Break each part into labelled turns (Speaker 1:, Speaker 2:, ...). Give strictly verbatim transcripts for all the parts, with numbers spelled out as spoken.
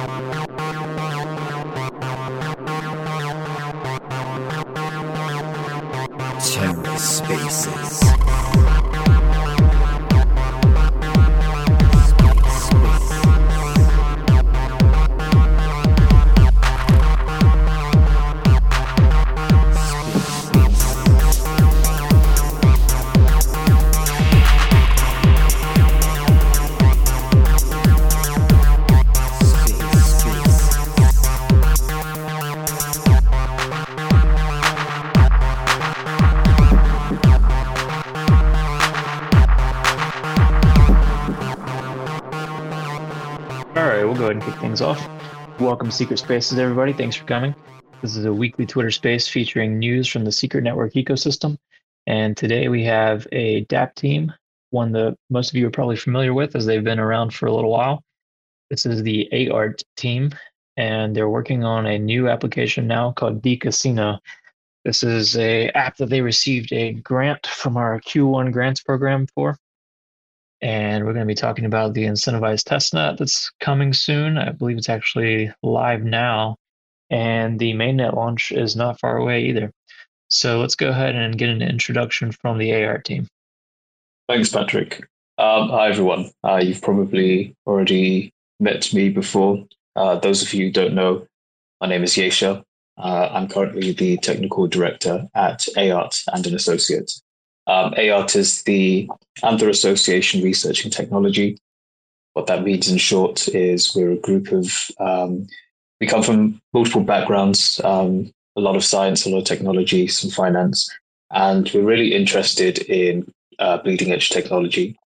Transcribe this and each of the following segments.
Speaker 1: TerraSpaces.
Speaker 2: All right, we'll go ahead and kick things off. Welcome to Secret Spaces, everybody. Thanks for coming. This is a weekly Twitter space featuring news from the Secret Network ecosystem. And today we have a dApp team, one that most of you are probably familiar with as they've been around for a little while. This is the AArt team, and they're working on a new application now called dCasino. This is a app that they received a grant from our Q one grants program for. And we're going to be talking about the incentivized testnet that's coming soon. I believe it's actually live now. And the mainnet launch is not far away either. So let's go ahead and get an introduction from the AArt team.
Speaker 3: Thanks, Patrick. Um, hi, everyone. Uh, you've probably already met me before. Uh, those of you who don't know, my name is Yesha. Uh, I'm currently the technical director at AArt and an associate. Um, AArt is the Anther Association Researching Technology. What that means in short is we're a group of, um, we come from multiple backgrounds, um, a lot of science, a lot of technology, some finance, and we're really interested in uh, bleeding edge technology.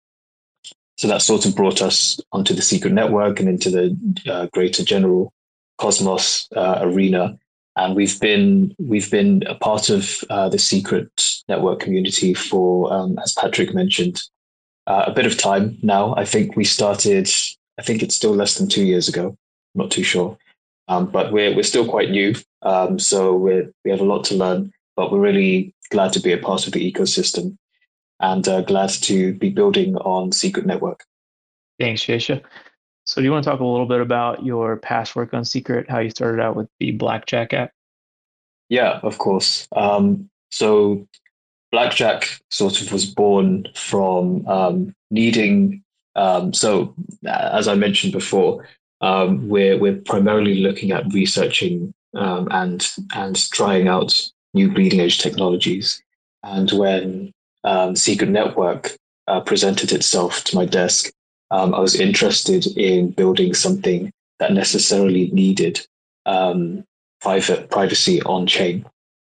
Speaker 3: So that sort of brought us onto the Secret Network and into the uh, greater general Cosmos uh, arena. And we've been we've been a part of uh, the Secret Network community for, um, as Patrick mentioned, uh, a bit of time now. I think we started. I think it's still less than two years ago. I'm not too sure, um, but we're we're still quite new. Um, so we we have a lot to learn. But we're really glad to be a part of the ecosystem, and uh, glad to be building on Secret Network.
Speaker 2: Thanks, Yesha. So do you want to talk a little bit about your past work on Secret, how you started out with the Blackjack app?
Speaker 3: Yeah, of course. Um, so Blackjack sort of was born from um, needing. Um, so as I mentioned before, um, we're we're primarily looking at researching um, and and trying out new bleeding edge technologies. And when um, Secret Network uh, presented itself to my desk, Um, I was interested in building something that necessarily needed um, private privacy on chain.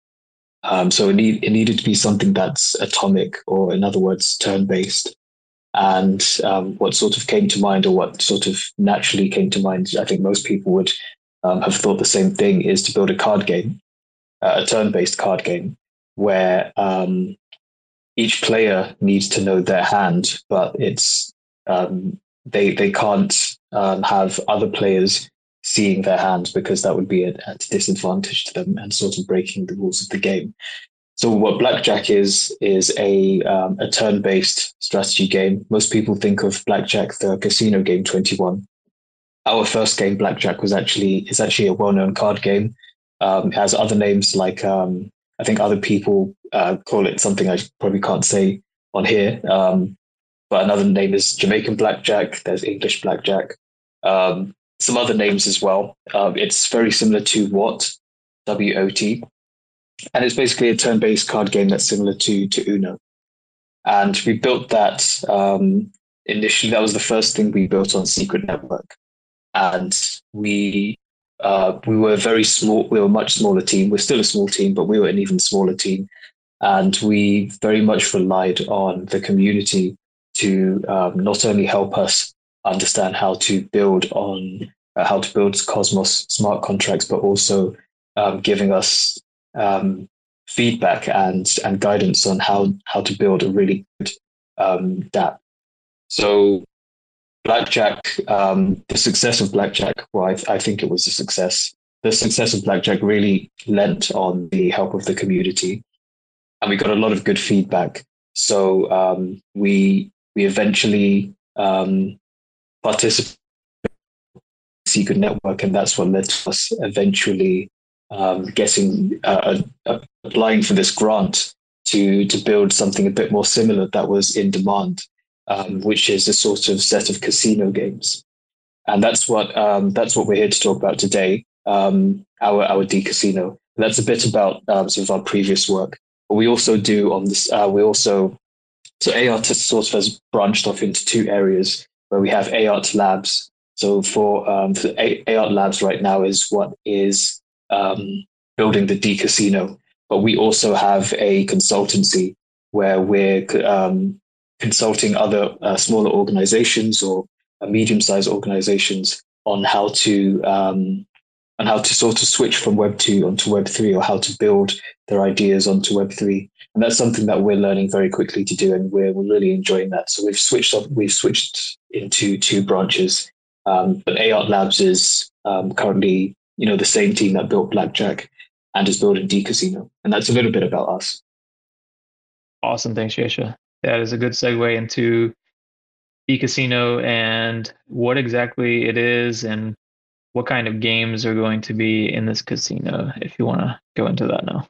Speaker 3: Um, so it, need, it needed to be something that's atomic, or in other words, turn-based. And um, what sort of came to mind, or what sort of naturally came to mind, I think most people would um, have thought the same thing, is to build a card game, uh, a turn-based card game, where um, each player needs to know their hand, but it's Um, they they can't um, have other players seeing their hands, because that would be at, at a disadvantage to them and sort of breaking the rules of the game. So what Blackjack is is a um, a turn-based strategy game. Most people think of Blackjack, the casino game twenty-one. Our first game, Blackjack, was actually is actually a well-known card game. Um, it has other names like um, I think other people uh, call it something I probably can't say on here. Um, But another name is Jamaican Blackjack. There's English Blackjack. Um, some other names as well. Um, it's very similar to WOT, W O T. And it's basically a turn-based card game that's similar to, to Uno. And we built that um, initially. That was the first thing we built on Secret Network. And we uh, we were very small. We were a much smaller team. We're still a small team, but we were an even smaller team. And we very much relied on the community to um, not only help us understand how to build on uh, how to build Cosmos smart contracts, but also um, giving us um, feedback and and guidance on how how to build a really good um, dApp. So Blackjack, um, the success of Blackjack, well, I, I think it was a success. The success of Blackjack really lent on the help of the community, and we got a lot of good feedback. So um, we we eventually um, participated secret network, and that's what led to us eventually um, getting uh, uh, applying for this grant to to build something a bit more similar that was in demand, um, which is a sort of set of casino games, and that's what um, that's what we're here to talk about today. Um, our our D Casino. That's a bit about um, sort of our previous work, but we also do on this. Uh, we also so A R T sort of has branched off into two areas where we have A R T Labs. So for, um, for A R T Labs right now is what is um, building the D Casino, but we also have a consultancy where we're um, consulting other uh, smaller organizations or uh, medium-sized organizations on how to um, on how to sort of switch from Web two onto Web three, or how to build their ideas onto Web three. And that's something that we're learning very quickly to do, and we're, we're really enjoying that. So we've switched up, we've switched into two branches. Um, but A R T Labs is um, currently, you know, the same team that built Blackjack and is building D Casino. And that's a little bit about us.
Speaker 2: Awesome. Thanks, Yesha. That is a good segue into D Casino and what exactly it is and what kind of games are going to be in this casino, if you want to go into that now.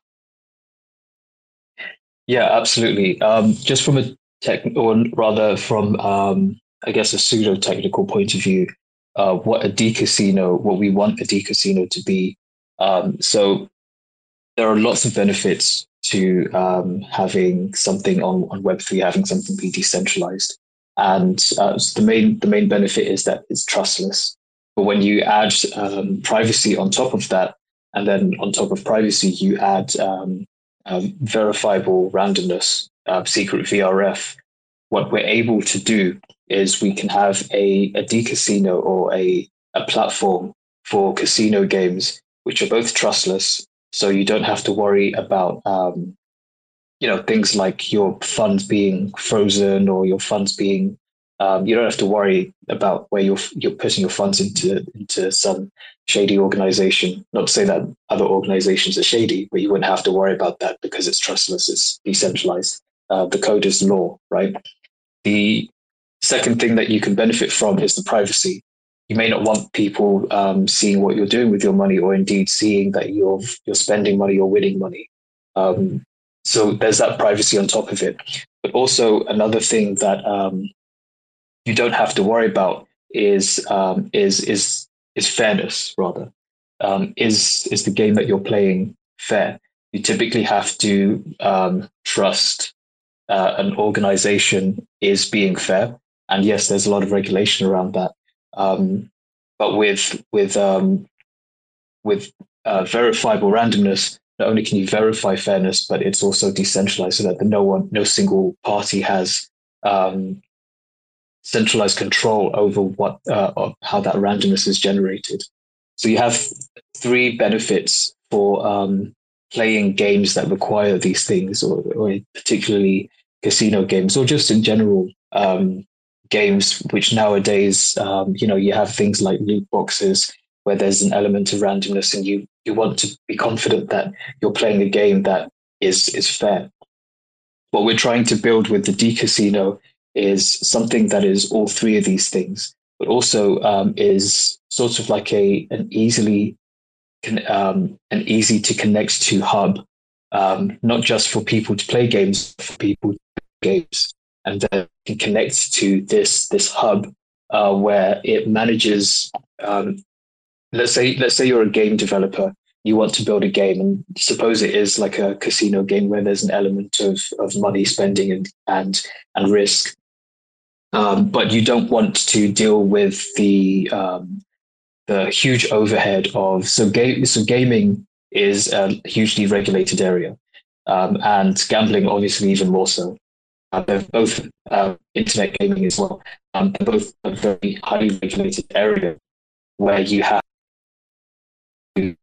Speaker 3: Yeah, absolutely. Um, just from a tech, or rather from, um, I guess, a pseudo technical point of view, uh, what a D Casino, what we want a D Casino to be. Um, so there are lots of benefits to um, having something on, on Web three, having something be decentralized. And uh, the main the main benefit is that it's trustless. But when you add um, privacy on top of that, and then on top of privacy, you add um, um, verifiable randomness, uh, secret V R F, what we're able to do is we can have a, a D Casino or a, a platform for casino games, which are both trustless. So you don't have to worry about, um, you know, things like your funds being frozen or your funds being Um, you don't have to worry about where you're you're putting your funds into into some shady organization. Not to say that other organizations are shady, but you wouldn't have to worry about that because it's trustless, it's decentralized. Uh, the code is law, right? The second thing that you can benefit from is the privacy. You may not want people um, seeing what you're doing with your money, or indeed seeing that you're you're spending money or winning money. Um, so there's that privacy on top of it. But also another thing that um, you don't have to worry about is um, is is is fairness. Rather, um, is is the game that you're playing fair? You typically have to um, trust uh, an organization is being fair, and yes, there's a lot of regulation around that. Um, but with with um, with uh, verifiable randomness, not only can you verify fairness, but it's also decentralized, so that the no one, no single party has um, centralized control over what uh, of how that randomness is generated. So you have three benefits for um, playing games that require these things, or, or particularly casino games, or just in general um, games, which nowadays, um, you know, you have things like loot boxes where there's an element of randomness, and you you want to be confident that you're playing a game that is is fair. What we're trying to build with the D Casino is something that is all three of these things, but also um, is sort of like a an easily um, an easy to connect to hub, um, not just for people to play games, for people to play games, and then can connect to this this hub uh, where it manages. Um, let's say let's say you're a game developer. You want to build a game, and suppose it is like a casino game where there's an element of of money spending and and and risk. Um, but you don't want to deal with the um, the huge overhead of so game. So gaming is a hugely regulated area, um, and gambling obviously even more so. Uh, they're both uh, internet gaming as well. Um, they're both a very highly regulated area where you have, to,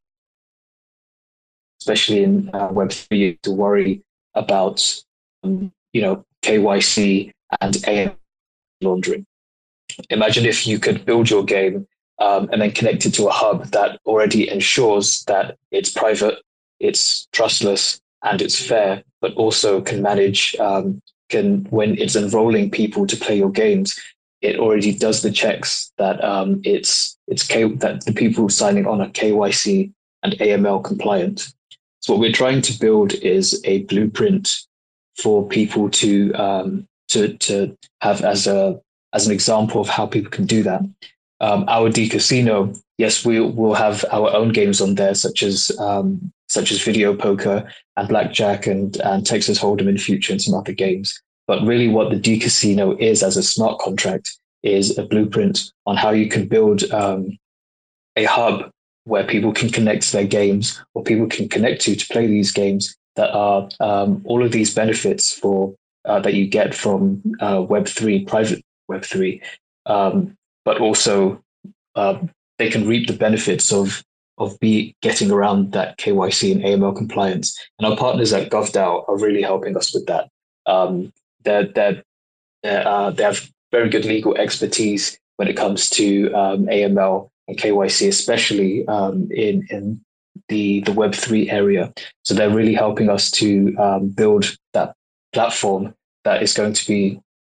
Speaker 3: especially in uh, Web three, to worry about um, you know K Y C and A M L laundering. Imagine if you could build your game um, and then connect it to a hub that already ensures that it's private, it's trustless, and it's fair, but also can manage, um, can when it's enrolling people to play your games, it already does the checks that um, it's it's K, that the people signing on are K Y C and A M L compliant. So what we're trying to build is a blueprint for people to um, to to have as a as an example of how people can do that. Um, our dCasino, yes, we will have our own games on there, such as um, such as video poker and blackjack and and Texas Hold'em in future and some other games. But really, what the dCasino is as a smart contract is a blueprint on how you can build um, a hub where people can connect their games or people can connect to to play these games that are um, all of these benefits for uh, that you get from uh, Web three, private Web three, um, but also uh, they can reap the benefits of of be getting around that K Y C and A M L compliance. And our partners at GovDAO are really helping us with that. Um, they're, they're, they're, uh, they have very good legal expertise when it comes to um, A M L and K Y C, especially um, in in the the Web three area. So they're really helping us to um, build that platform that is going to be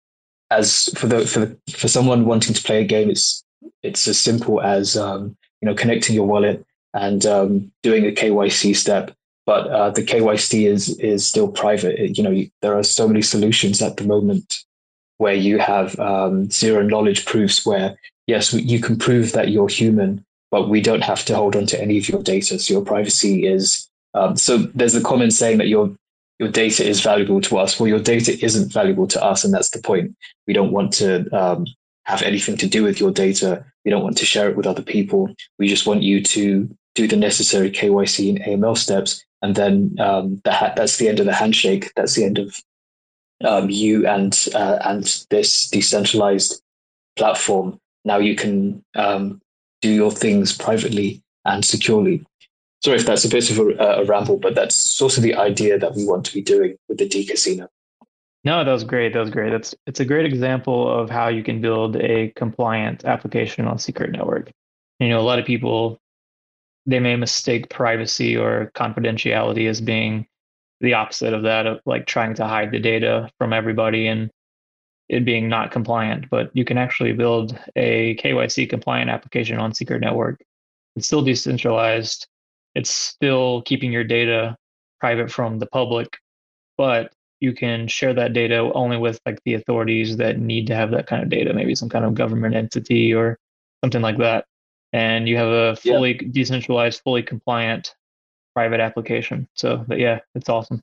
Speaker 3: as for the for the, for someone wanting to play a game. It's it's as simple as um, you know connecting your wallet and um, doing a K Y C step. But uh, the K Y C is is still private. It, you know, you, there are so many solutions at the moment where you have um, zero knowledge proofs where, yes, you can prove that you're human, but we don't have to hold on to any of your data. So your privacy is, um, so there's the common saying that your your data is valuable to us. Well, your data isn't valuable to us, and that's the point. We don't want to um, have anything to do with your data. We don't want to share it with other people. We just want you to do the necessary K Y C and A M L steps, and then um, that, that's the end of the handshake. That's the end of um, you and uh, and this decentralized platform. Now you can um, do your things privately and securely. Sorry if that's a bit of a, a ramble, but that's sort of the idea that we want to be doing with the dCasino.
Speaker 2: No, that was great. That was great. That's it's a great example of how you can build a compliant application on Secret Network. You know, a lot of people, they may mistake privacy or confidentiality as being the opposite of that, of like trying to hide the data from everybody and it being not compliant. But you can actually build a K Y C compliant application on Secret Network. It's still decentralized. It's still keeping your data private from the public, but you can share that data only with like the authorities that need to have that kind of data, maybe some kind of government entity or something like that. And you have a fully yeah. decentralized, fully compliant private application. So, but yeah, it's awesome.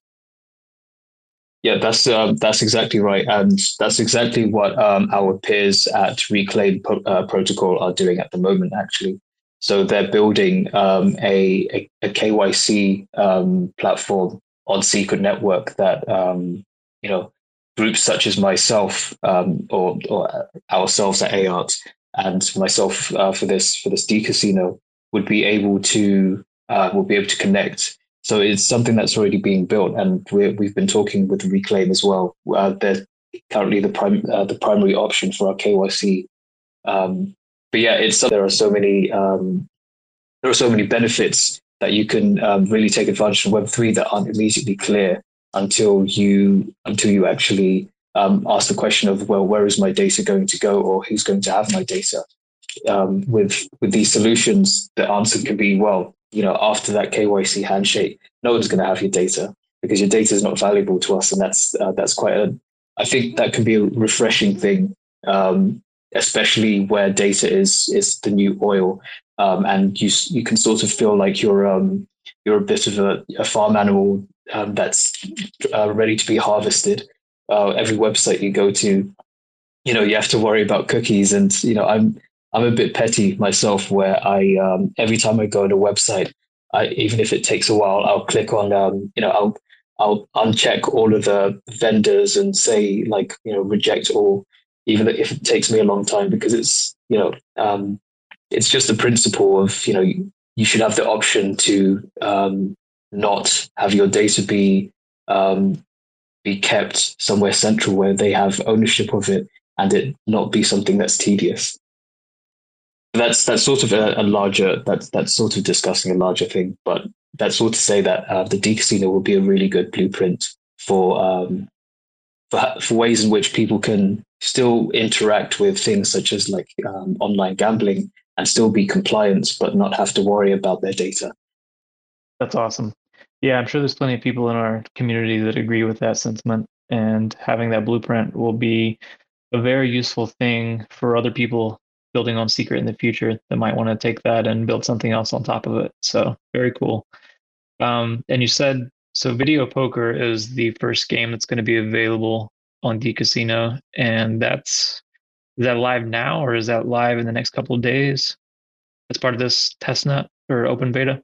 Speaker 3: Yeah, that's um, that's exactly right, and that's exactly what um, our peers at Reclaim uh, Protocol are doing at the moment, actually. So they're building um, a, a, a K Y C um, platform on Secret Network that um, you know groups such as myself um, or, or ourselves at A R T and myself uh, for this for this dCasino would be able to uh, will be able to connect. So it's something that's already being built, and we're, we've been talking with Reclaim as well. Uh, they're currently the prime uh, the primary option for our K Y C. Um, but yeah, it's there are so many um, there are so many benefits that you can um, really take advantage of Web three that aren't immediately clear until you until you actually um, ask the question of, well, where is my data going to go, or who's going to have my data? Um, with with these solutions, the answer can be, well, you know, after that K Y C handshake, no one's going to have your data because your data is not valuable to us, and that's uh, that's quite a. I think that can be a refreshing thing, um, especially where data is is the new oil, um, and you you can sort of feel like you're um, you're a bit of a, a farm animal um, that's uh, ready to be harvested. Uh, every website you go to, you know, you have to worry about cookies, and you know, I'm. I'm a bit petty myself, where I um, every time I go on a website, I, even if it takes a while, I'll click on um, you know I'll I'll uncheck all of the vendors and say, like, you know, reject all, even if it takes me a long time, because it's you know um, it's just the principle of, you know, you, you should have the option to um, not have your data be um, be kept somewhere central where they have ownership of it, and it not be something that's tedious. That's that's sort of a, a larger that's that's sort of discussing a larger thing, but that's all to say that uh, the dCasino will be a really good blueprint for um for for ways in which people can still interact with things such as like um, online gambling and still be compliant, but not have to worry about their data.
Speaker 2: That's awesome. Yeah, I'm sure there's plenty of people in our community that agree with that sentiment, and having that blueprint will be a very useful thing for other people building on Secret in the future that might want to take that and build something else on top of it. So very cool. Um, and you said so Video Poker is the first game that's going to be available on D Casino, and that's is that live now or is that live in the next couple of days as part of this testnet or open beta?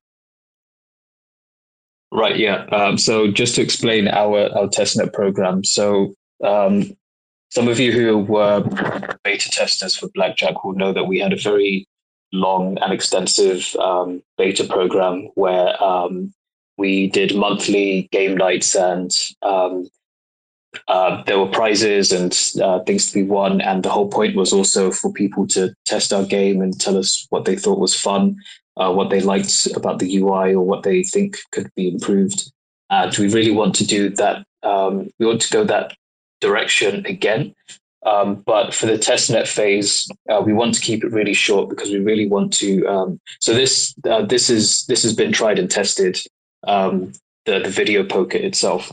Speaker 3: Right, yeah. Um, so just to explain our, our testnet program. So um, some of you who were beta testers for Blackjack will know that we had a very long and extensive um, beta program where um, we did monthly game nights, and um, uh, there were prizes and uh, things to be won. And the whole point was also for people to test our game and tell us what they thought was fun, uh, what they liked about the U I, or what they think could be improved. And we really want to do that. Um, we want to go that direction again. Um, but for the testnet phase, uh, we want to keep it really short because we really want to. Um, so this uh, this is this has been tried and tested. Um, the the video poker itself.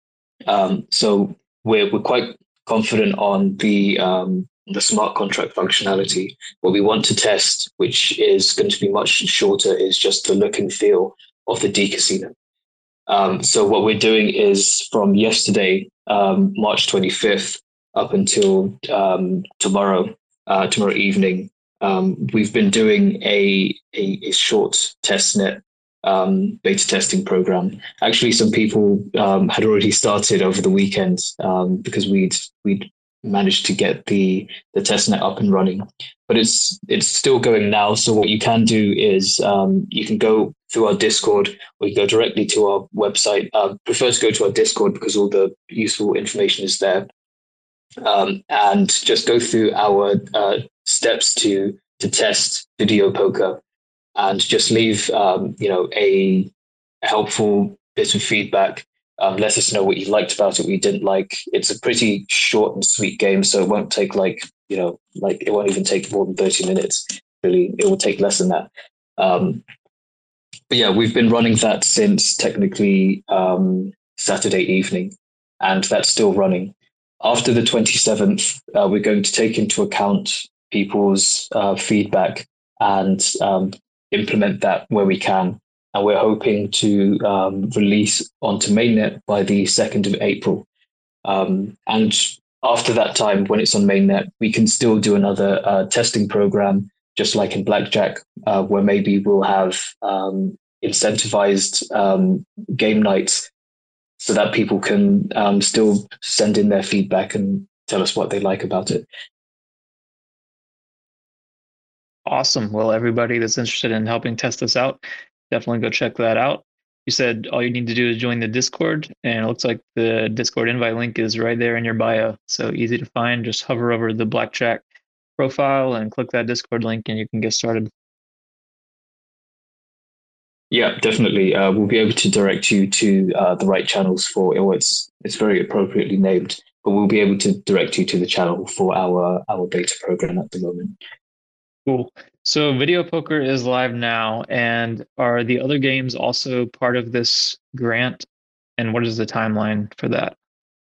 Speaker 3: Um, so we're we're quite confident on the um, the smart contract functionality. What we want to test, which is going to be much shorter, is just the look and feel of the D Casino. Um, so what we're doing is from yesterday, um, March twenty-fifth, up until um, tomorrow, uh, tomorrow evening, um, we've been doing a a, a short testnet um, beta testing program. Actually, some people um, had already started over the weekend um, because we'd we'd managed to get the the testnet up and running. But it's it's still going now. So what you can do is um, you can go through our Discord, or you go directly to our website. I uh, prefer to go to our Discord because all the useful information is there. Um, and just go through our uh, steps to to test Video Poker, and just leave um, you know a, a helpful bit of feedback. Um, let us know what you liked about it, what you didn't like. It's a pretty short and sweet game, so it won't take like you know like it won't even take more than thirty minutes. Really, it will take less than that. Um, but yeah, we've been running that since technically um, Saturday evening, and that's still running. After the twenty-seventh, uh, we're going to take into account people's uh, feedback and um, implement that where we can. And we're hoping to um, release onto mainnet by the second of April. Um, and after that time, when it's on mainnet, we can still do another uh, testing program, just like in Blackjack, uh, where maybe we'll have um, incentivized um, game nights so that people can um, still send in their feedback and tell us what they like about it.
Speaker 2: Awesome. Well, everybody that's interested in helping test this out, definitely go check that out. You said all you need to do is join the Discord, and it looks like the Discord invite link is right there in your bio. So easy to find. Just hover over the Blackjack profile and click that Discord link, and you can get started.
Speaker 3: Yeah, definitely. Uh, we'll be able to direct you to uh, the right channels for it. It's it's very appropriately named, but we'll be able to direct you to the channel for our our beta program at the moment.
Speaker 2: Cool. So Video Poker is live now, and are the other games also part of this grant? And what is the timeline for that?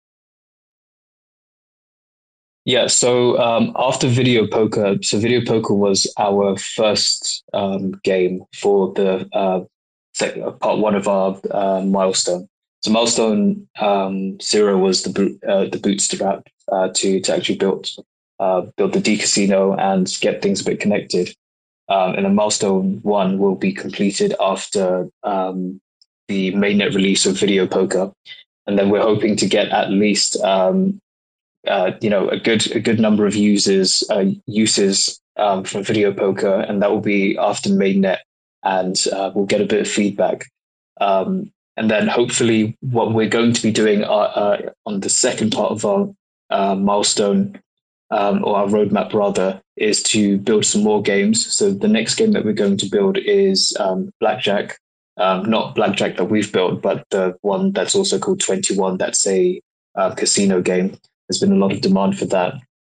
Speaker 3: Yeah, so um, after Video Poker, so Video Poker was our first um, game for the uh, part one of our uh, milestone. So milestone um, zero was the boot, uh, the bootstrap uh, to to actually build uh, build the D Casino and get things a bit connected. Um, and then milestone one will be completed after um, the mainnet release of Video Poker, and then we're hoping to get at least um, uh, you know a good a good number of users uh, uses um, from Video Poker, and that will be after mainnet, and uh, we'll get a bit of feedback. Um, and then hopefully what we're going to be doing uh, uh, on the second part of our uh, milestone, um, or our roadmap rather, is to build some more games. So the next game that we're going to build is um, Blackjack, um, not Blackjack that we've built, but the one that's also called twenty-one. That's a uh, casino game. There's been a lot of demand for that.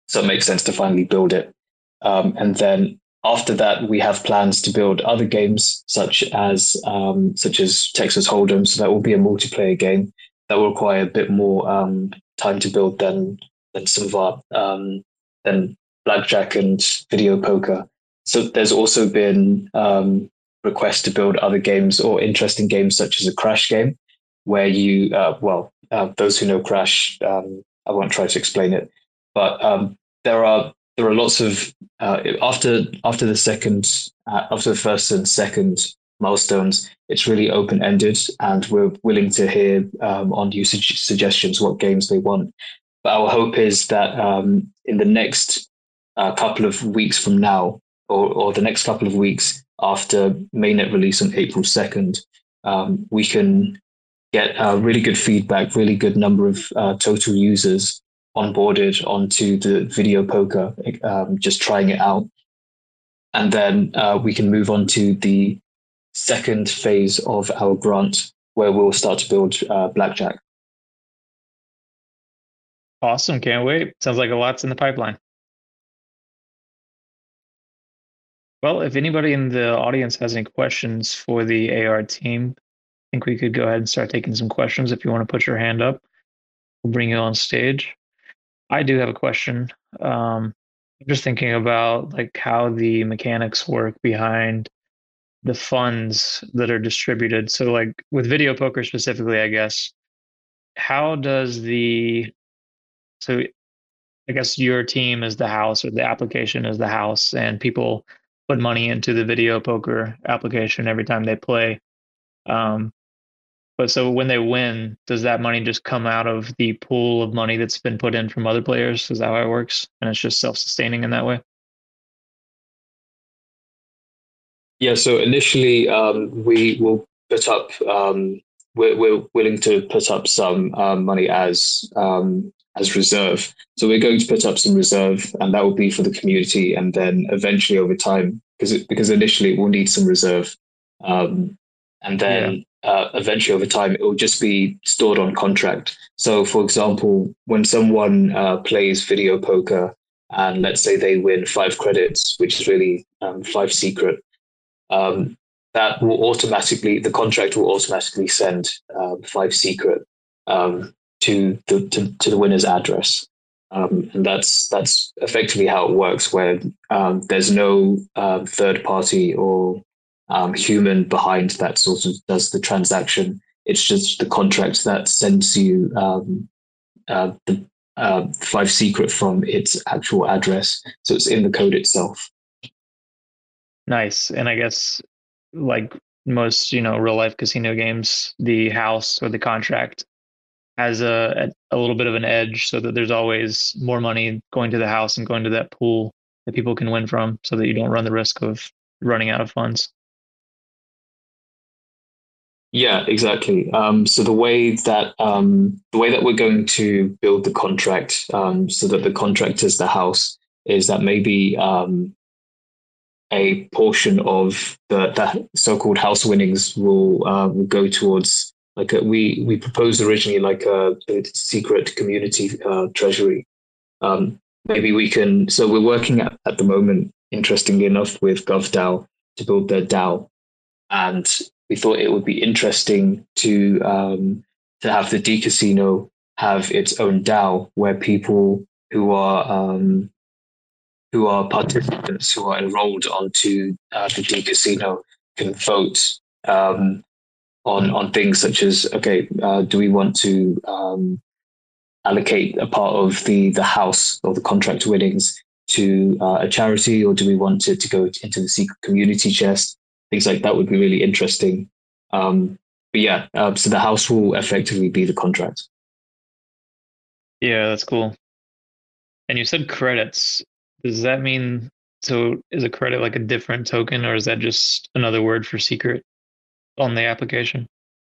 Speaker 3: so it makes sense to finally build it. Um, and then after that, we have plans to build other games such as um, such as Texas Hold'em. So that will be a multiplayer game that will require a bit more um, time to build than than some of our um, than blackjack and video poker. So there's also been um, requests to build other games or interesting games such as a Crash game, where you uh, well uh, those who know Crash, um, I won't try to explain it, but um, there are there are lots of uh, after after the second uh, after the first and second milestones, it's really open ended, and we're willing to hear um, on usage suggestions what games they want. But our hope is that um, in the next uh, couple of weeks from now, or, or the next couple of weeks after mainnet release on April second, um, we can get uh, really good feedback, really good number of uh, total users onboarded onto the video poker, um, just trying it out. And then uh, we can move on to the second phase of our grant, where we'll start to build uh, blackjack.
Speaker 2: Awesome. Can't wait. Sounds like a lot's in the pipeline. Well, if anybody in the audience has any questions for the A R team, I think we could go ahead and start taking some questions. If you want to put your hand up, we'll bring you on stage. I do have a question. Um, I'm just thinking about like how the mechanics work behind the funds that are distributed. So like with video poker specifically, I guess, how does the, so I guess your team is the house or the application is the house, and people put money into the video poker application every time they play. Um, but so when they win, does that money just come out of the pool of money that's been put in from other players? Is that how it works? And it's just self-sustaining in that way?
Speaker 3: Yeah, so initially um, we will put up, um, we're, we're willing to put up some um, money as um, as reserve. So we're going to put up some reserve, and that will be for the community. And then eventually over time, because it, because initially we'll need some reserve. Um, and then yeah. Uh, eventually over time, it will just be stored on contract. So, for example, when someone uh, plays video poker and let's say they win five credits, which is really um, five secret, um, that will automatically, the contract will automatically send uh, five secret um, to the to, to the winner's address. Um, and that's that's effectively how it works, where um, there's no uh, third party or Um, human behind that sort of does the transaction. It's just the contract that sends you um, uh, the uh, five secret from its actual address. So it's in the code itself.
Speaker 2: Nice. And I guess like most, you know, real life casino games, the house or the contract has a, a little bit of an edge, so that there's always more money going to the house and going to that pool that people can win from, so that you don't run the risk of running out of funds.
Speaker 3: Yeah, exactly. Um, so the way that um, the way that we're going to build the contract, um, so that the contract is the house, is that maybe um, a portion of the, the so-called house winnings will uh, will go towards like a, we we proposed originally like a, a secret community uh, treasury. Um, maybe we can. So we're working at, at the moment, interestingly enough, with GovDAO to build their DAO, and we thought it would be interesting to um, to have the D Casino have its own DAO, where people who are um, who are participants who are enrolled onto uh, the D Casino can vote um, on on things such as, okay, uh, do we want to um, allocate a part of the the house or the contract winnings to uh, a charity, or do we want it to go into the secret community chest? Things like that would be really interesting. Um, but yeah, uh, so the house will effectively be the contract.
Speaker 2: Yeah, that's cool. And you said credits. Does that mean, so is a credit like a different token, or is that just another word for secret on the application?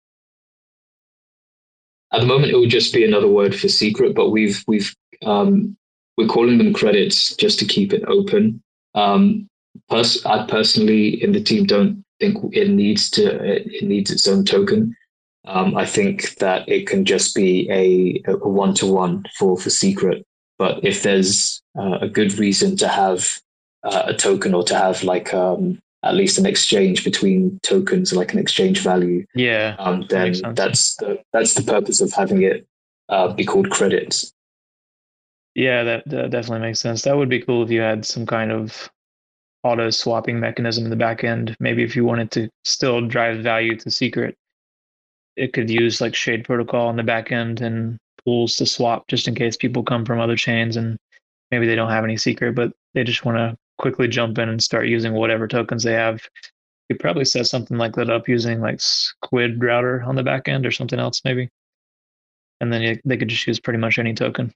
Speaker 3: At the moment, it would just be another word for secret, but we've we've um, we're calling them credits just to keep it open. Um, pers- I personally in the team don't think it needs to it needs its own token. Um, I think that it can just be a a one to one for for secret. But if there's uh, a good reason to have uh, a token or to have like um, at least an exchange between tokens, like an exchange value,
Speaker 2: Yeah,
Speaker 3: um,
Speaker 2: that makes
Speaker 3: then
Speaker 2: sense.
Speaker 3: that's the that's the purpose of having it uh, be called credits.
Speaker 2: Yeah, that, that definitely makes sense. That would be cool if you had some kind of auto swapping mechanism in the back end. Maybe if you wanted to still drive value to secret, it could use like Shade Protocol in the back end and pools to swap just in case people come from other chains and maybe they don't have any secret, but they just want to quickly jump in and start using whatever tokens they have. You probably set something like that up using like Squid Router on the back end or something else, maybe. And then you, they could just use pretty much any token.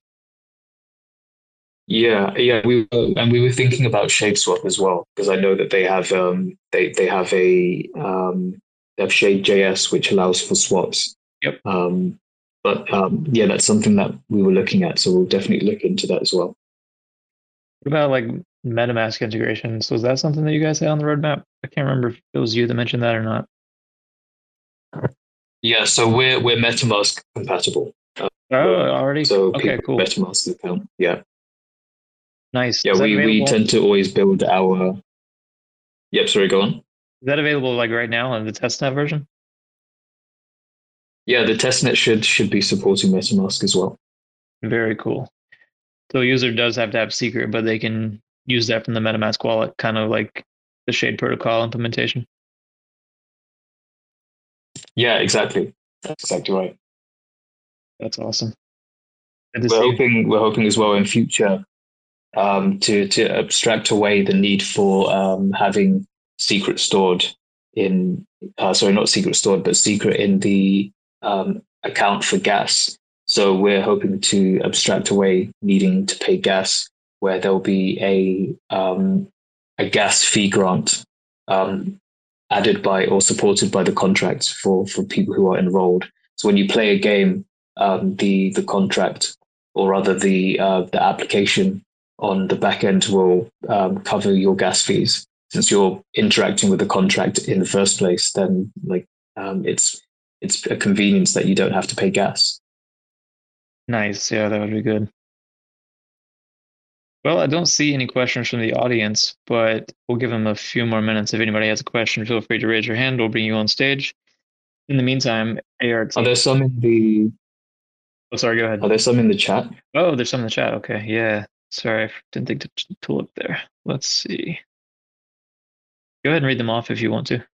Speaker 3: Yeah, yeah, we were, and we were thinking about ShadeSwap as well because I know that they have um they they have a um they have Shade J S which allows for swaps.
Speaker 2: Yep.
Speaker 3: Um, but um, yeah, that's something that we were looking at, so we'll definitely look into that as well.
Speaker 2: What about like MetaMask integrations? Was that something that you guys had on the roadmap? I can't remember if it was you that mentioned that or not.
Speaker 3: Yeah, so we're we're MetaMask compatible. Uh,
Speaker 2: Oh, already?
Speaker 3: so
Speaker 2: Okay,
Speaker 3: people
Speaker 2: cool.
Speaker 3: MetaMask account. Yeah,
Speaker 2: Nice.
Speaker 3: yeah,
Speaker 2: Is that
Speaker 3: we we
Speaker 2: available?
Speaker 3: tend to always build our. Yep, sorry, go on.
Speaker 2: Is that available like right now in the testnet version?
Speaker 3: Yeah, the testnet should should be supporting MetaMask as well.
Speaker 2: Very cool. So the user does have to have secret, but they can use that from the MetaMask wallet, kind of like the Shade Protocol implementation.
Speaker 3: Yeah, exactly. That's exactly right.
Speaker 2: That's awesome. Good to
Speaker 3: We're
Speaker 2: see.
Speaker 3: hoping we're hoping as well in future um, to to abstract away the need for um, having secret stored in uh, sorry not secret stored but secret in the um, account for gas. So we're hoping to abstract away needing to pay gas, where there'll be a um, a gas fee grant um, added by or supported by the contract for for people who are enrolled. So when you play a game, um, the the contract or rather the uh, the application on the back end will um, cover your gas fees. Since you're interacting with the contract in the first place, then like um, it's it's a convenience that you don't have to pay gas.
Speaker 2: Nice. Yeah, that would be good. Well, I don't see any questions from the audience, but we'll give them a few more minutes. If anybody has a question, feel free to raise your hand. We'll bring you on stage. In the meantime, A R T.
Speaker 3: Are there some in the
Speaker 2: Oh, sorry, go ahead.
Speaker 3: Are there some in the chat?
Speaker 2: Oh, there's some in the chat. Okay, yeah. Sorry, I didn't think to, to look there. Let's see. Go ahead and read them off if you want to.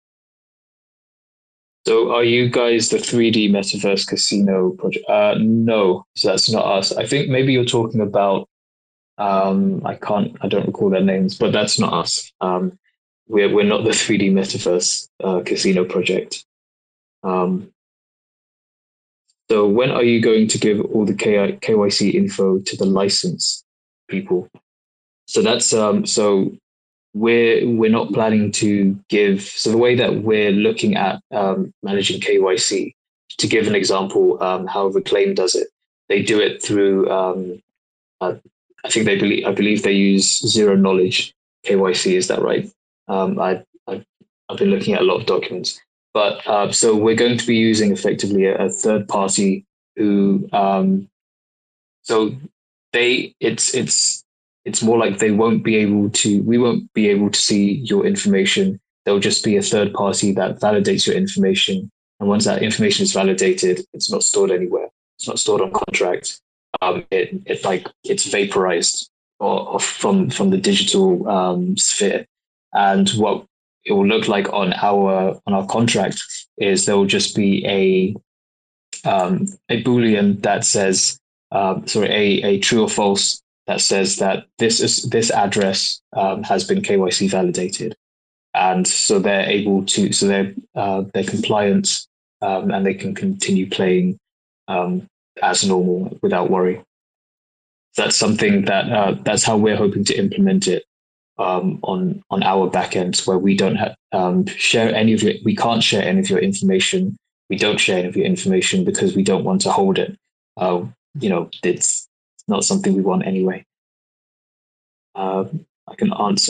Speaker 3: So, are you guys the three D Metaverse Casino project? Uh, no, so that's not us. I think maybe you're talking about. Um, I can't. I don't recall their names, but that's not us. Um, we're we're not the three D Metaverse uh, Casino project. Um, so, when are you going to give all the K Y C info to the license people? So that's um. So we're we're not planning to give. So the way that we're looking at um, managing K Y C, to give an example, um, how Reclaim does it, they do it through. Um, uh, I think they believe. I believe they use zero knowledge K Y C. Is that right? Um, I, I I've been looking at a lot of documents, but uh, so we're going to be using effectively a, a third party who. Um, so they it's it's it's more like they won't be able to we won't be able to see your information. There'll just be a third party that validates your information, and once that information is validated, it's not stored anywhere. It's not stored on contract. Um, it it like it's vaporized or, or from from the digital um, sphere, and what it will look like on our on our contract is there will just be a um, a boolean that says um, sorry a, a true or false that says that this is this address um, has been K Y C validated, and so they're able to so they're uh, they're compliant um, and they can continue playing um, as normal without worry. That's something that uh, that's how we're hoping to implement it um, on on our backends, where we don't have, um, share any of your we can't share any of your information. We don't share any of your information because we don't want to hold it. Uh, you know, it's not something we want anyway. Um, I can answer.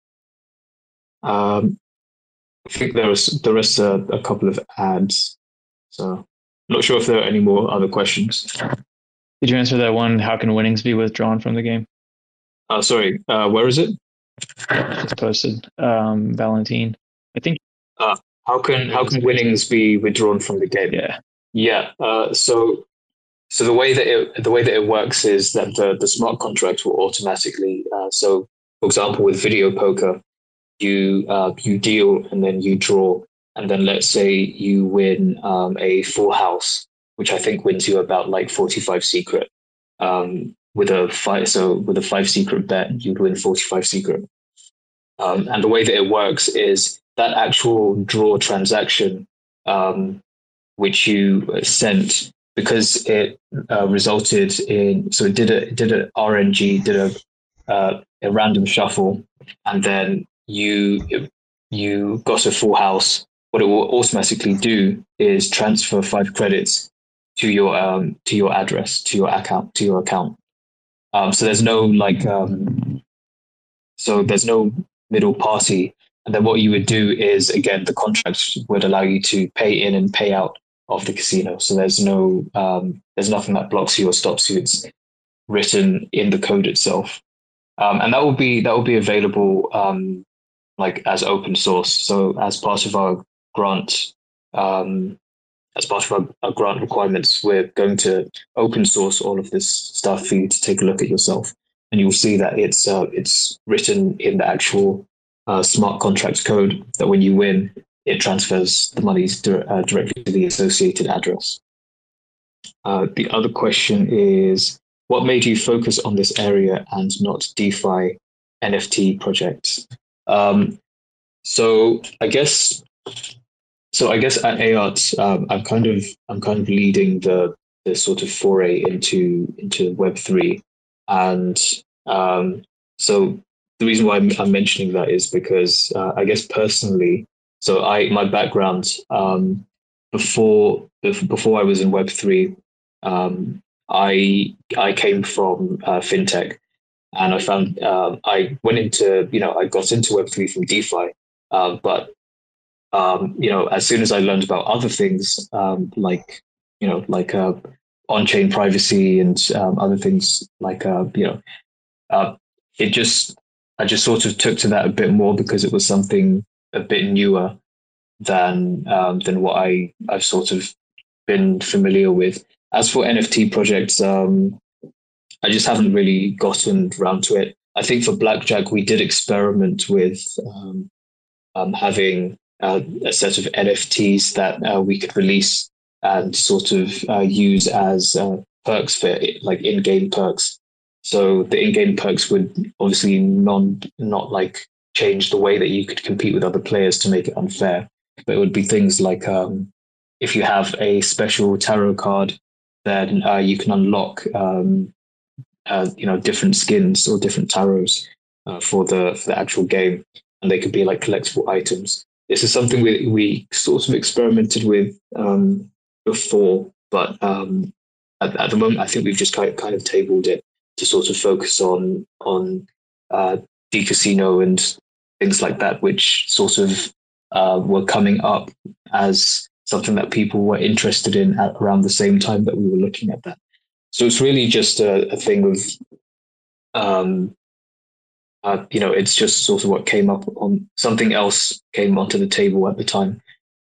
Speaker 3: Um, I think there is there is a, a couple of ads, so I'm not sure if there are any more other questions.
Speaker 2: Did you answer that one? How can winnings be withdrawn from the game?
Speaker 3: Uh, sorry, uh, where is it?
Speaker 2: Just posted. Um, Valentine. I think.
Speaker 3: Uh, how can how can winnings be withdrawn from the game?
Speaker 2: Yeah.
Speaker 3: Yeah. Uh, so so the way that it the way that it works is that the the smart contract will automatically. Uh, so for example, with video poker, you uh, you deal and then you draw, and then let's say you win um, a full house, which I think wins you about like forty-five secret. Um, with a five, so with a five secret bet, you'd win forty-five secret. Um, and the way that it works is that actual draw transaction, um, which you sent, because it uh, resulted in, so it did a it did a R N G, did a uh, a random shuffle, and then you you got a full house. What it will automatically do is transfer five credits to your um, to your address, to your account, to your account. Um, so there's no like um, so there's no middle party. And then what you would do is, again, the contract would allow you to pay in and pay out of the casino. So there's no, um, there's nothing that blocks you or stops you. It's written in the code itself, um, and that will be that will be available um, like as open source. So as part of our grant, um, as part of our, our grant requirements, we're going to open source all of this stuff for you to take a look at yourself, and you'll see that it's uh, it's written in the actual uh, smart contract code that when you win, it transfers the monies di- uh, directly to the associated address. Uh, the other question is, what made you focus on this area and not DeFi N F T projects? Um, so I guess, so I guess at A R T, um, I'm kind of I'm kind of leading the the sort of foray into into Web three, and um, so the reason why I'm, I'm mentioning that is because uh, I guess personally, so I my background um, before before I was in Web three, um, I I came from uh, fintech, and I found uh, I went into you know I got into Web three from DeFi, uh, but um, you know as soon as I learned about other things um, like you know like uh, on-chain privacy and um, other things like uh, you know uh, it just I just sort of took to that a bit more because it was something a bit newer than um, than what I I've sort of been familiar with. As for N F T projects, um, I just haven't really gotten around to it. I think for Blackjack, we did experiment with um, um, having uh, a set of N F Ts that uh, we could release and sort of uh, use as uh, perks for it, like in-game perks. So the in-game perks would obviously non not like change the way that you could compete with other players to make it unfair, but it would be things like um, if you have a special tarot card, then uh, you can unlock um, uh, you know different skins or different tarots uh, for the for the actual game, and they could be like collectible items. This is something we we sort of experimented with um, before, but um, at, at the moment, I think we've just kind of, kind of tabled it to sort of focus on on uh, the casino and things like that, which sort of uh, were coming up as something that people were interested in at around the same time that we were looking at that. So it's really just a, a thing of, um, uh, you know, it's just sort of what came up on something else came onto the table at the time.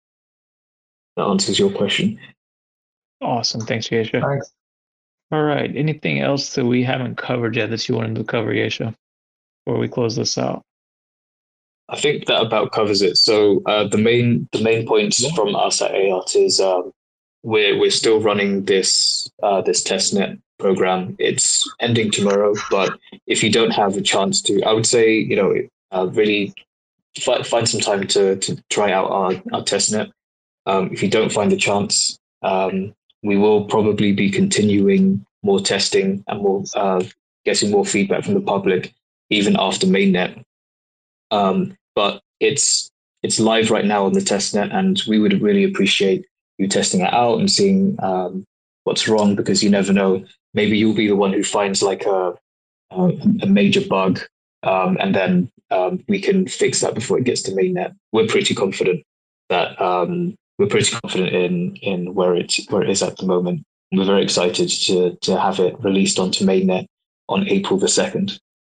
Speaker 3: That answers your question.
Speaker 2: Awesome. Thanks, Yesha.
Speaker 3: Thanks.
Speaker 2: All right. Anything else that we haven't covered yet that you wanted to cover, Yesha, before we close this out?
Speaker 3: I think that about covers it. So uh, the main the main points yeah. from us at A R T is um, we're we're still running this uh, this testnet program. It's ending tomorrow, but if you don't have a chance to, I would say you know uh, really fi- find some time to to try out our our testnet. Um, if you don't find the chance, um, we will probably be continuing more testing and more uh, getting more feedback from the public even after mainnet. Um, but it's it's live right now on the testnet, and we would really appreciate you testing it out and seeing um, what's wrong, because you never know. Maybe you'll be the one who finds like a a, a major bug, um, and then um, we can fix that before it gets to mainnet. We're pretty confident that um, we're pretty confident in in where it where it is at the moment. We're very excited to to have it released onto mainnet on April the second.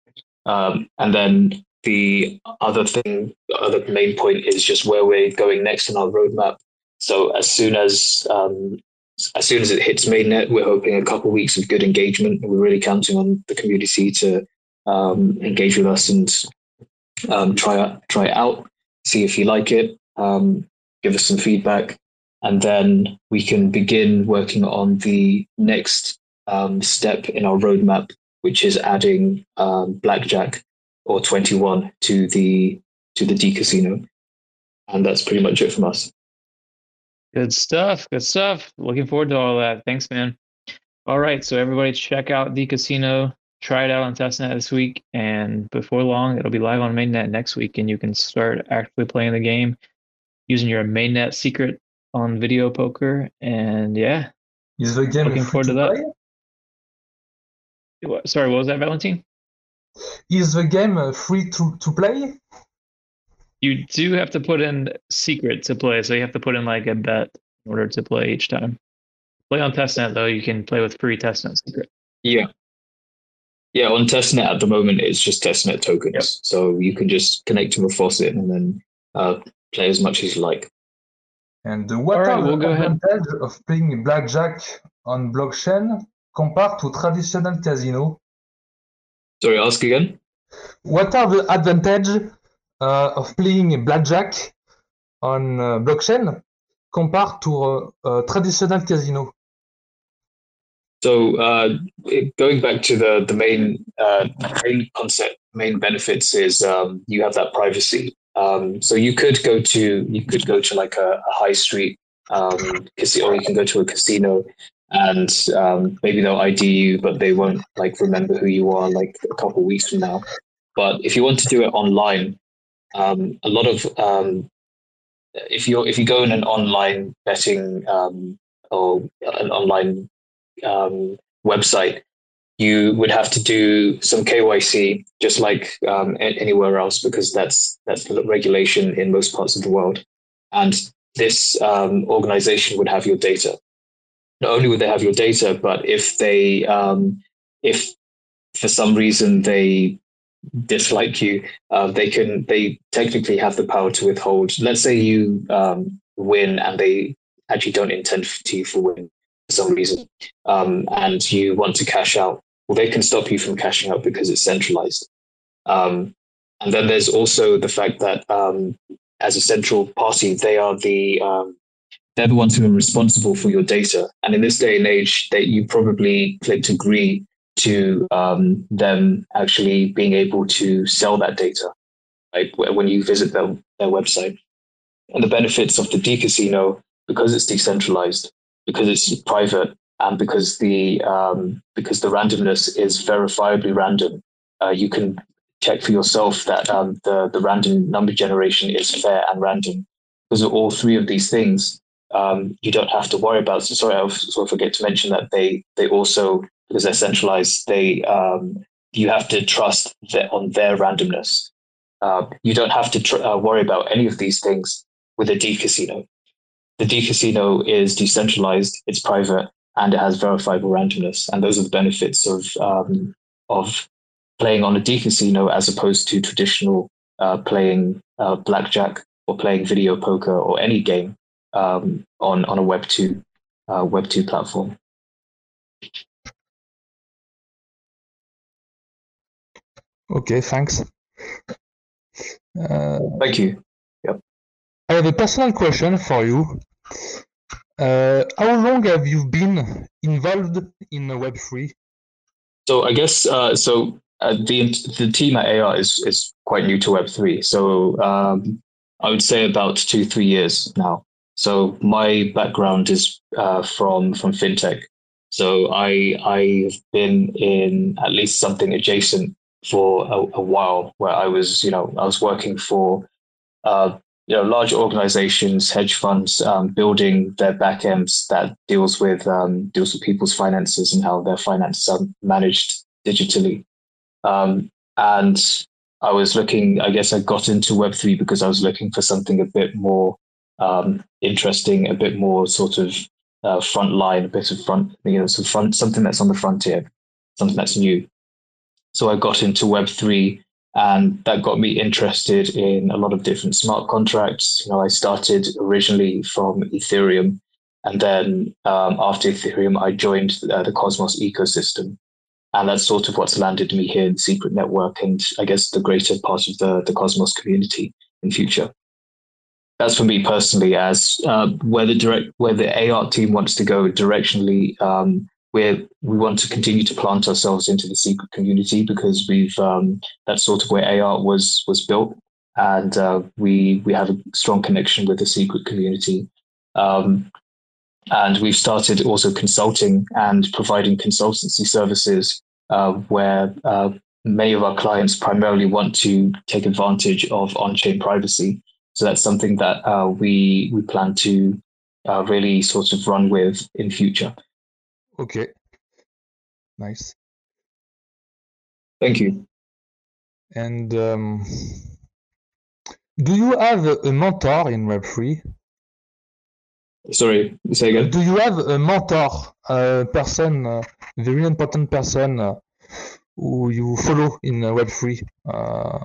Speaker 3: Um, and then the other thing, the other main point is just where we're going next in our roadmap. So as soon as um, as soon as it hits mainnet, we're hoping a couple of weeks of good engagement. We're really counting on the community to um, engage with us and um, try try it out, see if you like it, um, give us some feedback, and then we can begin working on the next um, step in our roadmap, which is adding um, blackjack or twenty-one to the to the D Casino, and that's pretty much it from us.
Speaker 2: Good stuff. Good stuff. Looking forward to all that. Thanks, man. All right, so everybody check out the casino. Try it out on testnet this week, and before long, it'll be live on mainnet next week, and you can start actually playing the game using your mainnet secret on video poker. And yeah,
Speaker 1: is the game
Speaker 2: looking forward to, to that. What, sorry, what was that, Valentine?
Speaker 1: Is the game uh, free to, to play?
Speaker 2: You do have to put in secret to play, so you have to put in like a bet in order to play each time. Play on testnet though, you can play with free testnet secret.
Speaker 3: Yeah. Yeah, on testnet at the moment, it's just testnet tokens. Yep. So you can just connect to a faucet and then uh, play as much as you like.
Speaker 1: And uh, what
Speaker 2: right,
Speaker 1: are
Speaker 2: we'll
Speaker 1: the advantages of playing blackjack on blockchain compared to traditional casino?
Speaker 3: Sorry, ask again.
Speaker 1: What are the advantages uh, of playing blackjack on uh, blockchain compared to uh, uh, traditional casino?
Speaker 3: So uh, it, going back to the the main uh, main concept, main benefits is um, you have that privacy. Um, so you could go to you could go to like a, a high street um, casino, or you can go to a casino, and um, maybe they'll I D you, but they won't like remember who you are like a couple of weeks from now. But if you want to do it online, um, a lot of um, if you if you go in an online betting um, or an online um, website, you would have to do some K Y C, just like um, anywhere else, because that's that's the regulation in most parts of the world. And this um, organization would have your data. Not only would they have your data, but if they, um, if for some reason they dislike you, uh, they can they technically have the power to withhold. Let's say you um, win and they actually don't intend to you for win for some reason, um, and you want to cash out. Well, they can stop you from cashing out because it's centralized. Um, and then there's also the fact that um, as a central party, they are the um, they're the ones who are responsible for your data. And in this day and age, that you probably clicked agree to um, them actually being able to sell that data, right? When you visit their, their website. And the benefits of the D-Casino, because it's decentralized, because it's private, and because the um, because the randomness is verifiably random, uh, you can check for yourself that um, the the random number generation is fair and random. Because of all three of these things, um, you don't have to worry about. So sorry, I sort of forget to mention that they they also, because they're centralized, they um, you have to trust that on their randomness. Uh, you don't have to tr- uh, worry about any of these things with a D-Casino. The D-Casino is decentralized, it's private, and it has verifiable randomness. And those are the benefits of um, of playing on a D-Casino as opposed to traditional uh, playing uh, blackjack or playing video poker or any game um, on, on a Web two uh, Web two platform.
Speaker 1: Okay, thanks. Uh,
Speaker 3: Thank you. Yep.
Speaker 1: I have a personal question for you. Uh, how long have you been involved in Web three?
Speaker 3: So I guess uh, so. Uh, the the team at A R is is quite new to Web three. So um, I would say about two three years now. So my background is uh, from from fintech. So I I've been in at least something adjacent for a, a while, where I was you know I was working for uh, you know large organizations, hedge funds, um, building their backends that deals with um, deals with people's finances and how their finances are managed digitally. Um, and I was looking, I guess I got into Web three because I was looking for something a bit more um, interesting, a bit more sort of uh, front line, a bit of front, you know, some front, something that's on the frontier, something that's new. So I got into Web three, and that got me interested in a lot of different smart contracts. You know, I started originally from Ethereum, and then um, after Ethereum, I joined uh, the Cosmos ecosystem. And that's sort of what's landed me here in Secret Network, and I guess the greater part of the, the Cosmos community in future. That's for me personally. As uh, where the direct where the A R team wants to go directionally, um, where we want to continue to plant ourselves into the secret community, because we've um, that's sort of where A R was was built, and uh, we we have a strong connection with the secret community. Um, And we've started also consulting and providing consultancy services uh, where uh, many of our clients primarily want to take advantage of on-chain privacy. So that's something that uh, we we plan to uh, really sort of run with in future.
Speaker 1: Okay. Nice.
Speaker 3: Thank you.
Speaker 1: And um, do you have a, a mentor in Web three?
Speaker 3: Sorry, say again.
Speaker 1: Do you have a mentor, a person, a very important person uh, who you follow in uh, Web three? Uh,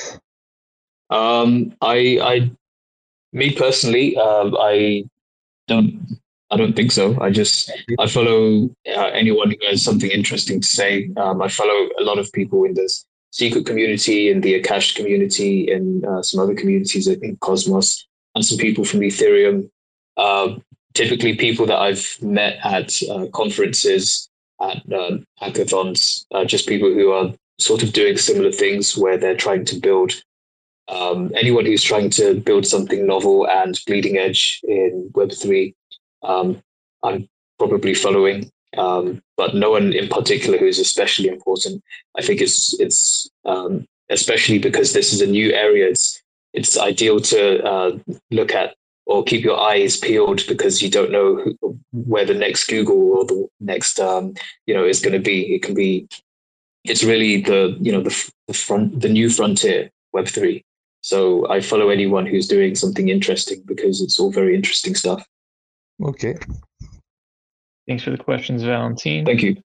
Speaker 3: um, I, I, me personally, uh, I don't, I don't think so. I just, I follow uh, anyone who has something interesting to say. Um, I follow a lot of people in this secret community, in the Akash community, and uh, some other communities in Cosmos, and some people from Ethereum. Uh, typically people that I've met at uh, conferences, at uh, hackathons, uh, just people who are sort of doing similar things where they're trying to build, um, anyone who's trying to build something novel and bleeding edge in Web three, um, I'm probably following, um, but no one in particular who's especially important. I think it's, it's um, especially because this is a new area, it's, it's ideal to uh, look at or keep your eyes peeled, because you don't know who, where the next Google or the next, um, you know, is going to be. It can be, it's really the, you know, the, the front, the new frontier, Web three. So I follow anyone who's doing something interesting, because it's all very interesting stuff.
Speaker 1: Okay.
Speaker 2: Thanks for the questions, Valentine.
Speaker 3: Thank you.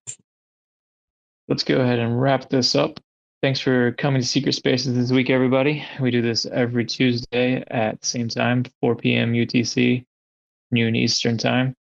Speaker 2: Let's go ahead and wrap this up. Thanks for coming to Secret Spaces this week, everybody. We do this every Tuesday at the same time, four p.m. U T C, noon Eastern time.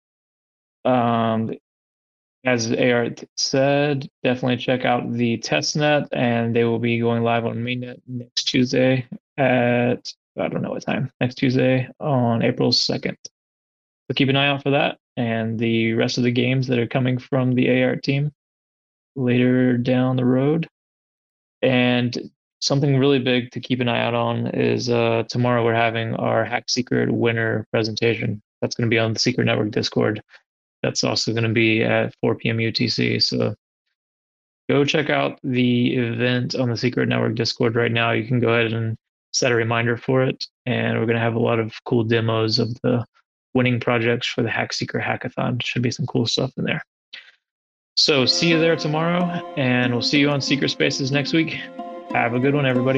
Speaker 2: Um, as A R said, definitely check out the testnet, and they will be going live on mainnet next Tuesday at, I don't know what time, next Tuesday on April second. So keep an eye out for that and the rest of the games that are coming from the A R team later down the road. And something really big to keep an eye out on is uh, tomorrow we're having our Hack Secret winner presentation. That's going to be on the Secret Network Discord. That's also going to be at four p.m. U T C. So go check out the event on the Secret Network Discord right now. You can go ahead and set a reminder for it. And we're going to have a lot of cool demos of the winning projects for the Hack Secret Hackathon. Should be some cool stuff in there. So see you there tomorrow, and we'll see you on Secret Spaces next week. Have a good one, everybody.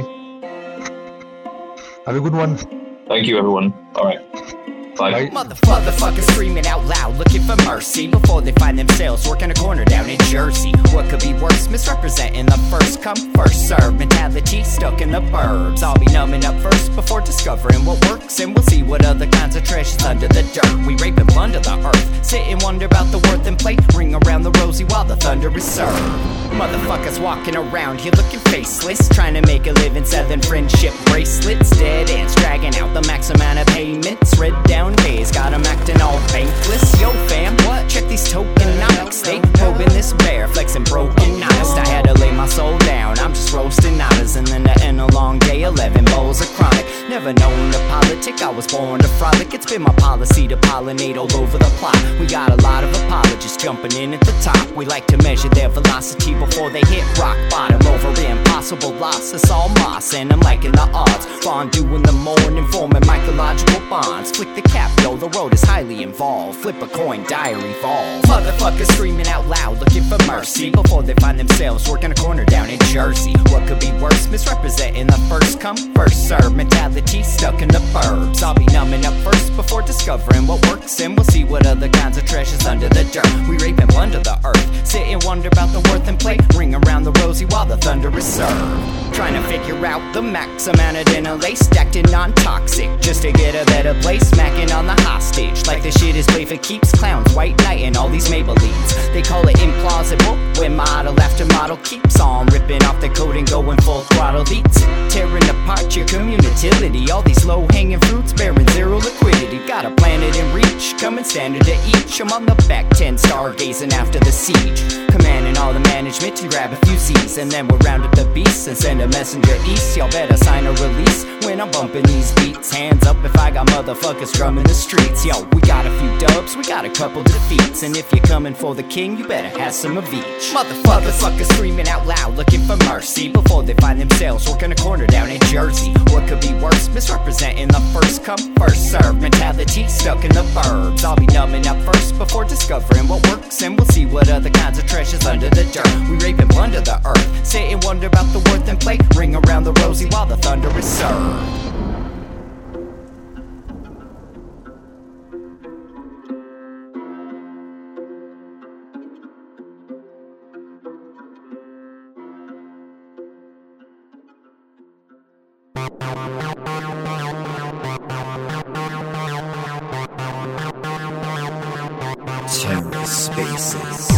Speaker 1: Have a good one.
Speaker 3: Thank you, everyone. All right. Bye.
Speaker 4: Motherfuckers screaming out loud, looking for mercy before they find themselves working a corner down in Jersey. What could be worse? Misrepresenting the first come, first serve mentality stuck in the burbs. I'll be numbing up first before discovering what works, and we'll see what other kinds of treasures under the dirt. We rape and plunder the earth, sit and wonder about the worth and play. Ring around the rosy while the thunder is served. Motherfuckers walking around here looking faceless, trying to make a living selling friendship bracelets. Dead ends dragging out the max amount of payments. Red down days got them acting all bankless. Yo fam, what? Check these tokenomics. They probing this bear, flexing broken honest. I had to lay my soul down, I'm just roasting otters. And then to end a long day, eleven bowls of chronic. Never known to politic, I was born to frolic. It's been my policy to pollinate all over the plot. We got a lot of apologists jumping in at the top. We like to measure their velocity before they hit rock bottom. Over impossible loss, it's all moss, and I'm liking the odds. Fondue in the morning, forming mycological bonds. Flick the cap, yo, the road is highly involved. Flip a coin, diary evolve. Motherfuckers screaming out loud, looking for mercy before they find themselves working a corner down in Jersey. What could be worse? Misrepresenting the first come, first serve mentality stuck in the burbs. I'll be numbing up first before discovering what works, and we'll see what other kinds of treasures under the dirt. We rape and plunder the earth, sit and wonder about the worth and play, ring around the rosy while the thunder is served. Trying to figure out the max amount of dinner lace stacked in non-toxic, just to get a better place, smacking on the hostage like the shit is played for keeps. Clowns, white knight, and all these Maybellines, they call it implausible when model after model keeps on ripping off the coat and going full throttle beats, tearing apart your community. All these low-hanging fruits bearing zero liquidity. Got a planet in reach, coming standard to each. I'm on the back ten, stargazing after the siege, commanding all the management to grab a few Z's, and then we'll round up the beasts and send a messenger east. Y'all better sign a release when I'm bumping these beats. Hands up if I got motherfuckers drumming the streets. Yo, we got a few dubs, we got a couple defeats, and if you're coming for the king, you better have some of each. Motherfuckers, fuckers screaming out loud, looking for mercy before they find themselves working a corner down in Jersey. What could be worse? Misrepresenting the first come, first serve mentality stuck in the burbs. I'll be numbing up first before discovering what works, and we'll see what other kinds of treasures under the dirt. We rape and plunder the earth, sit and wonder about the worth and play, ring around the rosy while the thunder is served.
Speaker 5: TerraSpaces.